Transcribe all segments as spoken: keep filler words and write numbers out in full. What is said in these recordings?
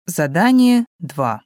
Задание два.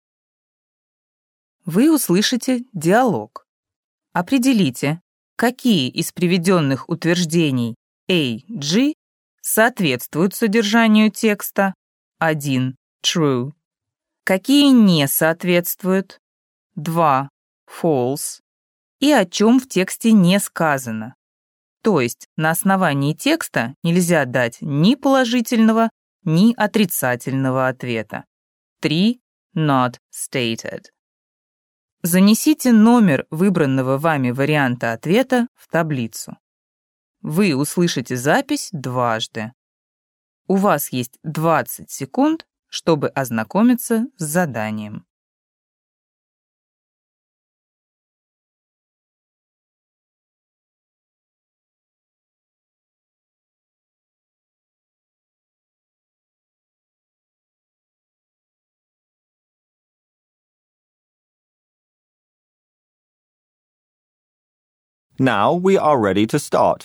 Вы услышите диалог. Определите, какие из приведенных утверждений A, G соответствуют содержанию текста. один. True. Какие не соответствуют. два. False. И о чем в тексте не сказано. То есть на основании текста нельзя дать ни положительного, ни отрицательного ответа. три. Not stated. Занесите номер выбранного вами варианта ответа в таблицу. Вы услышите запись дважды. У вас есть двадцать секунд, чтобы ознакомиться с заданием. Now we are ready to start.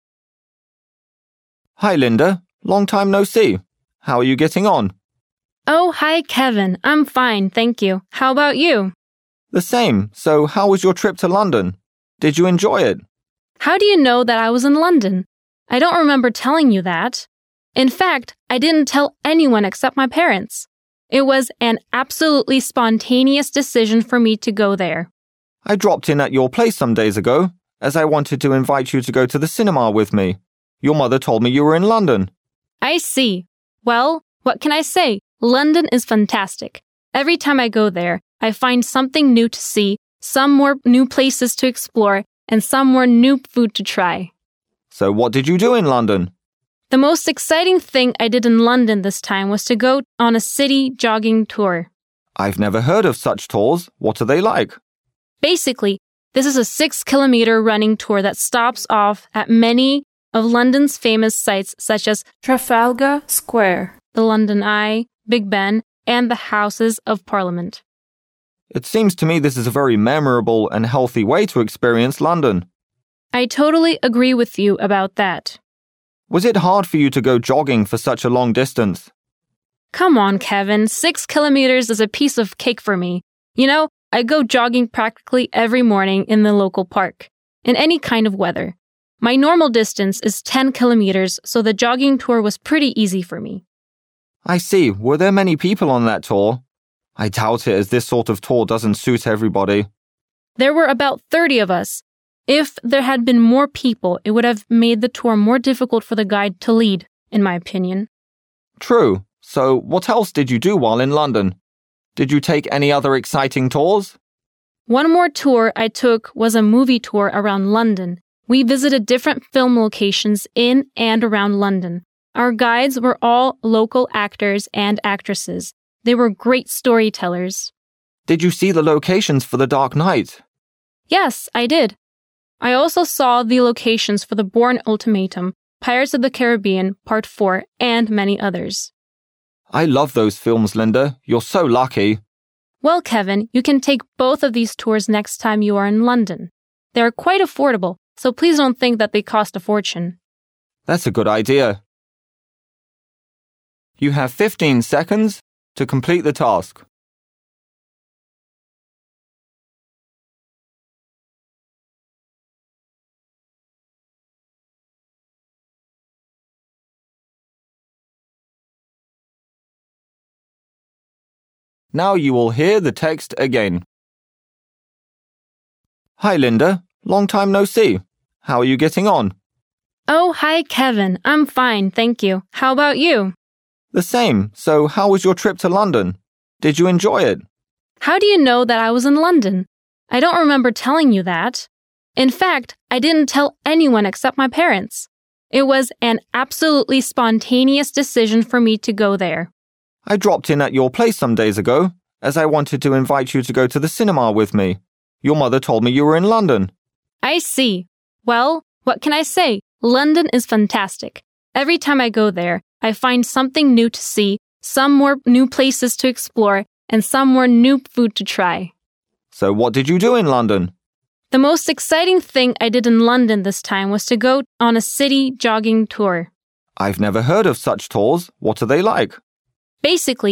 Hi, Linda. Long time no see. How are you getting on? Oh, hi, Kevin. I'm fine, thank you. How about you? The same. So how was your trip to London? Did you enjoy it? How do you know that I was in London? I don't remember telling you that. In fact, I didn't tell anyone except my parents. It was an absolutely spontaneous decision for me to go there. I dropped in at your place some days ago, as I wanted to invite you to go to the cinema with me. Your mother told me you were in London. I see. Well, what can I say? London is fantastic. Every time I go there, I find something new to see, some more new places to explore, and some more new food to try. So what did you do in London? The most exciting thing I did in London this time was to go on a city jogging tour. I've never heard of such tours. What are they like? Basically, this is a six-kilometer running tour that stops off at many of London's famous sites such as Trafalgar Square, the London Eye, Big Ben, and the Houses of Parliament. It seems to me this is a very memorable and healthy way to experience London. I totally agree with you about that. Was it hard for you to go jogging for such a long distance? Come on, Kevin. Six kilometers is a piece of cake for me. You know, I go jogging practically every morning in the local park, in any kind of weather. My normal distance is ten kilometers, so the jogging tour was pretty easy for me. I see. Were there many people on that tour? I doubt it, as this sort of tour doesn't suit everybody. There were about thirty of us. If there had been more people, it would have made the tour more difficult for the guide to lead, in my opinion. True. So what else did you do while in London? Did you take any other exciting tours? One more tour I took was a movie tour around London. We visited different film locations in and around London. Our guides were all local actors and actresses. They were great storytellers. Did you see the locations for The Dark Knight? Yes, I did. I also saw the locations for The Bourne Ultimatum, Pirates of the Caribbean Part four, and many others. I love those films, Linda. You're so lucky. Well, Kevin, you can take both of these tours next time you are in London. They are quite affordable, so please don't think that they cost a fortune. That's a good idea. You have fifteen seconds to complete the task. Now you will hear the text again. Hi, Linda. Long time no see. How are you getting on? Oh, hi, Kevin. I'm fine, thank you. How about you? The same. So how was your trip to London? Did you enjoy it? How do you know that I was in London? I don't remember telling you that. In fact, I didn't tell anyone except my parents. It was an absolutely spontaneous decision for me to go there. I dropped in at your place some days ago, as I wanted to invite you to go to the cinema with me. Your mother told me you were in London. I see. Well, what can I say? London is fantastic. Every time I go there, I find something new to see, some more new places to explore, and some more new food to try. So what did you do in London? The most exciting thing I did in London this time was to go on a city jogging tour. I've never heard of such tours. What are they like? Basically,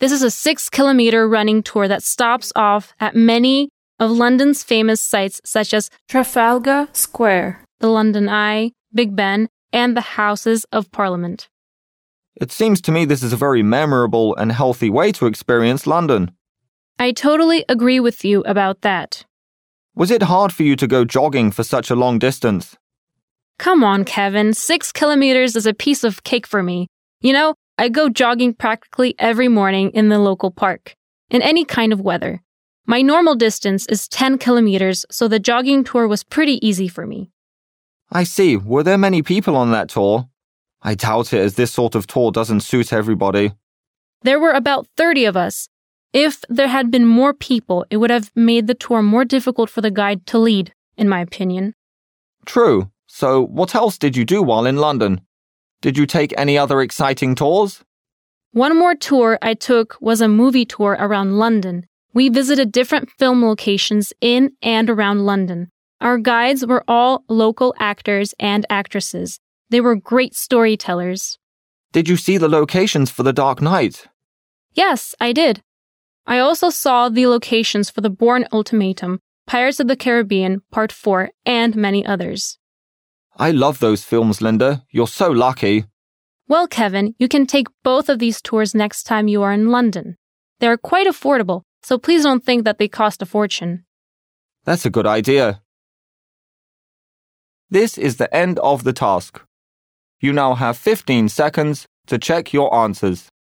This is a six-kilometer running tour that stops off at many of London's famous sites such as Trafalgar Square, the London Eye, Big Ben, and the Houses of Parliament. It seems to me this is a very memorable and healthy way to experience London. I totally agree with you about that. Was it hard for you to go jogging for such a long distance? Come on, Kevin. Six kilometers is a piece of cake for me. You know, I go jogging practically every morning in the local park, in any kind of weather. My normal distance is ten kilometers, so the jogging tour was pretty easy for me. I see. Were there many people on that tour? I doubt it, as this sort of tour doesn't suit everybody. There were about thirty of us. If there had been more people, it would have made the tour more difficult for the guide to lead, in my opinion. True. So, what else did you do while in London? Did you take any other exciting tours? One more tour I took was a movie tour around London. We visited different film locations in and around London. Our guides were all local actors and actresses. They were great storytellers. Did you see the locations for The Dark Knight? Yes, I did. I also saw the locations for The Bourne Ultimatum, Pirates of the Caribbean Part four, and many others. I love those films, Linda. You're so lucky. Well, Kevin, you can take both of these tours next time you are in London. They are quite affordable, so please don't think that they cost a fortune. That's a good idea. This is the end of the task. You now have fifteen seconds to check your answers.